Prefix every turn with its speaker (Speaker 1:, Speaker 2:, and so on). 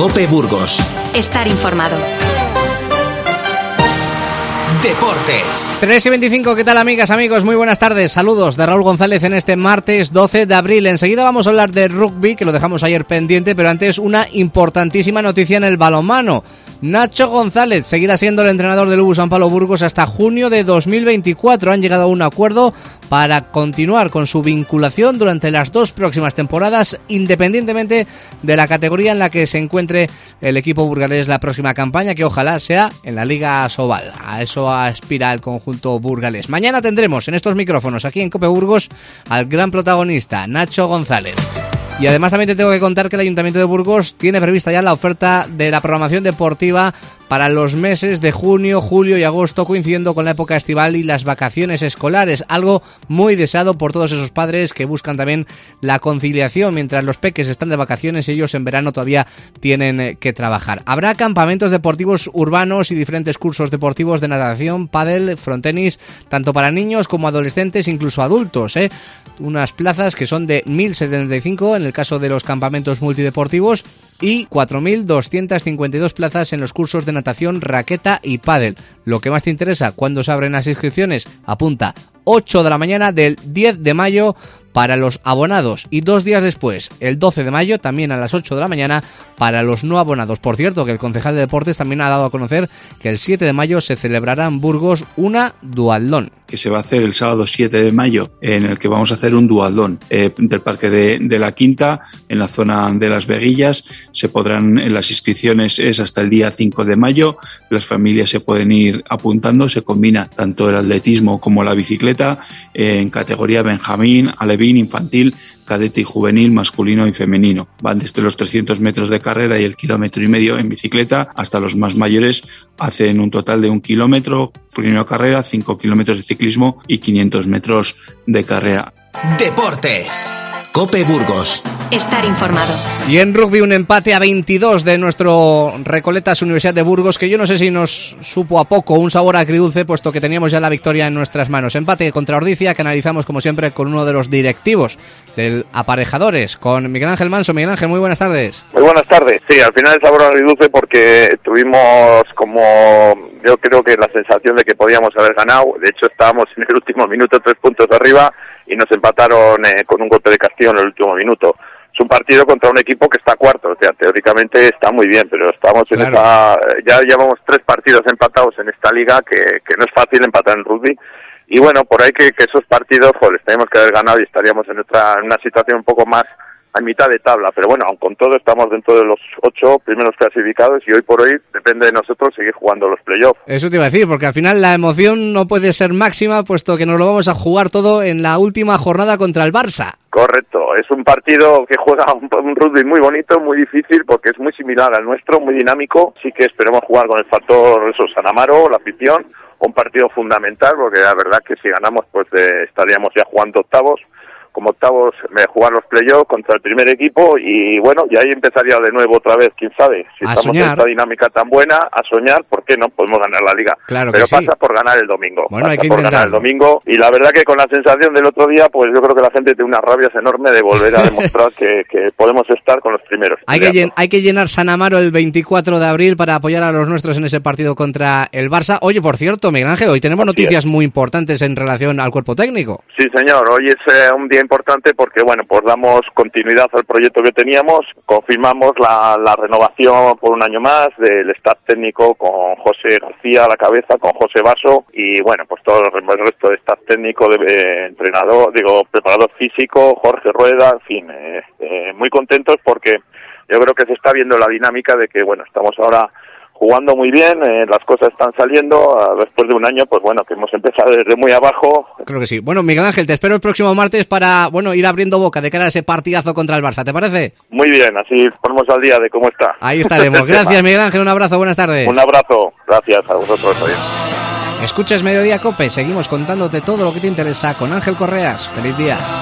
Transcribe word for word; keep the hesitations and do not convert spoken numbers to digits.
Speaker 1: COPE Burgos.
Speaker 2: Estar informado.
Speaker 1: Deportes.
Speaker 3: tres y veinticinco, ¿qué tal, amigas, amigos? Muy buenas tardes, saludos de Raúl González en este martes doce de abril. Enseguida vamos a hablar de rugby, que lo dejamos ayer pendiente, pero antes una importantísima noticia en el balonmano. Nacho González seguirá siendo el entrenador del U B U San Pablo Burgos hasta junio de dos mil veinticuatro. Han llegado a un acuerdo para continuar con su vinculación durante las dos próximas temporadas, independientemente de la categoría en la que se encuentre el equipo burgalés la próxima campaña, que ojalá sea en la Liga Asobal. A eso aspira el conjunto burgalés. Mañana tendremos en estos micrófonos, aquí en COPE Burgos, al gran protagonista, Nacho González. Y además también te tengo que contar que el Ayuntamiento de Burgos tiene prevista ya la oferta de la programación deportiva para los meses de junio, julio y agosto, coincidiendo con la época estival y las vacaciones escolares, algo muy deseado por todos esos padres que buscan también la conciliación mientras los peques están de vacaciones y ellos en verano todavía tienen que trabajar. Habrá campamentos deportivos urbanos y diferentes cursos deportivos de natación, pádel, frontenis, tanto para niños como adolescentes, incluso adultos, ¿eh? Unas plazas que son de mil setenta y cinco en el caso de los campamentos multideportivos y cuatro mil doscientas cincuenta y dos plazas en los cursos de natación, raqueta y pádel. Lo que más te interesa, ¿cuándo se abren las inscripciones? Apunta, ocho de la mañana del diez de mayo para los abonados y dos días después, el doce de mayo, también a las ocho de la mañana para los no abonados. Por cierto, que el concejal de deportes también ha dado a conocer que el siete de mayo se celebrará en Burgos una duatlón.
Speaker 4: Que se va a hacer el sábado siete de mayo, en el que vamos a hacer un duatlón eh, del Parque de, de la Quinta, en la zona de Las Veguillas. Se podrán, en las inscripciones es hasta el día cinco de mayo, las familias se pueden ir apuntando, se combina tanto el atletismo como la bicicleta eh, en categoría Benjamín, Alevín, infantil, cadete y juvenil, masculino y femenino. Van desde los trescientos metros de carrera y el kilómetro y medio en bicicleta hasta los más mayores, hacen un total de un kilómetro, primero carrera, cinco kilómetros de ciclismo y quinientos metros de carrera.
Speaker 1: Deportes. COPE Burgos.
Speaker 2: Estar informado.
Speaker 3: Y en rugby un empate a veintidós de nuestro Recoletas Universidad de Burgos, que yo no sé si nos supo a poco, un sabor agridulce, puesto que teníamos ya la victoria en nuestras manos. Empate contra Ordizia, que analizamos como siempre con uno de los directivos del Aparejadores, con Miguel Ángel Manso. Miguel Ángel, muy buenas tardes.
Speaker 5: Muy buenas tardes. Sí, al final el sabor agridulce porque tuvimos como, yo creo que la sensación de que podíamos haber ganado. De hecho estábamos en el último minuto tres puntos arriba y nos empataron eh, con un golpe de castigo en el último minuto. Es un partido contra un equipo que está cuarto, o sea, teóricamente está muy bien, pero estamos en
Speaker 3: claro.
Speaker 5: esta, ya llevamos tres partidos empatados en esta liga, que, que no es fácil empatar en rugby, y bueno, por ahí que, que esos partidos, pues les tenemos que haber ganado y estaríamos en otra, en una situación un poco más a mitad de tabla, pero bueno, aun con todo estamos dentro de los ocho primeros clasificados y hoy por hoy depende de nosotros seguir jugando los playoffs.
Speaker 3: Eso te iba a decir, porque al final la emoción no puede ser máxima, puesto que nos lo vamos a jugar todo en la última jornada contra el Barça.
Speaker 5: Correcto, es un partido que juega un, un rugby muy bonito, muy difícil, porque es muy similar al nuestro, muy dinámico, sí que esperemos jugar con el factor eso, San Amaro, la afición, un partido fundamental, porque la verdad que si ganamos pues eh, estaríamos ya jugando octavos, como octavos me jugar los playoffs contra el primer equipo y bueno, y ahí empezaría de nuevo otra vez, quién sabe, si
Speaker 3: a
Speaker 5: estamos
Speaker 3: soñar.
Speaker 5: en esta dinámica tan buena, a soñar, ¿por qué no? Podemos ganar la liga,
Speaker 3: claro
Speaker 5: pero
Speaker 3: que
Speaker 5: pasa
Speaker 3: sí.
Speaker 5: por ganar el domingo,
Speaker 3: bueno,
Speaker 5: pasa
Speaker 3: hay que
Speaker 5: por
Speaker 3: intentar.
Speaker 5: ganar el domingo y la verdad que con la sensación del otro día, pues yo creo que la gente tiene unas rabias enormes de volver a demostrar que, que podemos estar con los primeros.
Speaker 3: Hay que, llen- hay que llenar San Amaro el veinticuatro de abril para apoyar a los nuestros en ese partido contra el Barça. Oye, por cierto, Miguel Ángel, hoy tenemos
Speaker 5: Así
Speaker 3: noticias
Speaker 5: es.
Speaker 3: muy importantes en relación al cuerpo técnico.
Speaker 5: Sí, señor. Hoy es eh, un día importante porque, bueno, pues damos continuidad al proyecto que teníamos, confirmamos la, la renovación por un año más del staff técnico con José García a la cabeza, con José Basso y, bueno, pues todo el resto de staff técnico, de eh, entrenador, digo, preparador físico, Jorge Rueda, en fin, eh, eh, muy contentos porque yo creo que se está viendo la dinámica de que, bueno, estamos ahora jugando muy bien, eh, las cosas están saliendo, uh, después de un año, pues bueno, que hemos empezado desde muy abajo.
Speaker 3: Creo que sí. Bueno, Miguel Ángel, te espero el próximo martes para, bueno, ir abriendo boca de cara a ese partidazo contra el Barça, ¿te parece?
Speaker 5: Muy bien, así ponemos al día de cómo está.
Speaker 3: Ahí estaremos. Gracias, Miguel Ángel, un abrazo, buenas tardes.
Speaker 5: Un abrazo, gracias a vosotros. Adiós.
Speaker 3: Escuchas Mediodía COPE, seguimos contándote todo lo que te interesa con Ángel Correas. Feliz día.